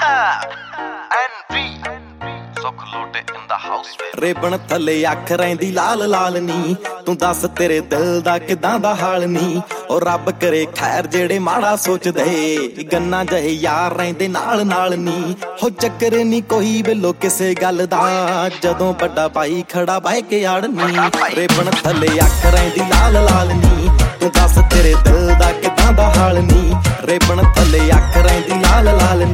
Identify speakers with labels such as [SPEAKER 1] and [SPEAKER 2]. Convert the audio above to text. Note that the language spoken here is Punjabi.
[SPEAKER 1] ਸੁੱਖ ਲੋਟੇ in the house
[SPEAKER 2] ਰੇਬਣ ਥੱਲੇ ਅੱਖ ਰਹਿੰਦੀ ਲਾਲ ਲਾਲ ਨੀ ਤੂੰ ਦੱਸ ਤੇਰੇ ਦਿਲ ਦਾ ਕਿਦਾਂ ਦਾ ਹਾਲ ਨੀ ਉਹ ਰੱਬ ਕਰੇ ਖੈਰ ਜਿਹੜੇ ਮਾੜਾ ਸੋਚਦੇ ਗੰਨਾ ਜਹੇ ਯਾਰ ਰਹਿੰਦੇ ਨਾਲ ਨਾਲ ਨੀ ਹੋ ਚੱਕਰ ਨੀ ਕੋਈ ਬਿੱਲੋ ਕਿਸੇ ਗੱਲ ਦਾ ਜਦੋਂ ਵੱਡਾ ਭਾਈ ਖੜਾ ਬਹਿ ਕੇ ਆੜਨੀ ਰੇਬਣ ਥੱਲੇ ਅੱਖ ਰਹਿੰਦੀ ਲਾਲ ਲਾਲ ਨੀ ਤੂੰ ਦੱਸ ਤੇਰੇ ਦਿਲ ਦਾ ਕਿਦਾਂ ਦਾ ਹਾਲ ਨੀ ਰੇਬਣ ਥੱਲੇ ਅੱਖ ਰਹਿੰਦੀ ਲਾਲ ਲਾਲ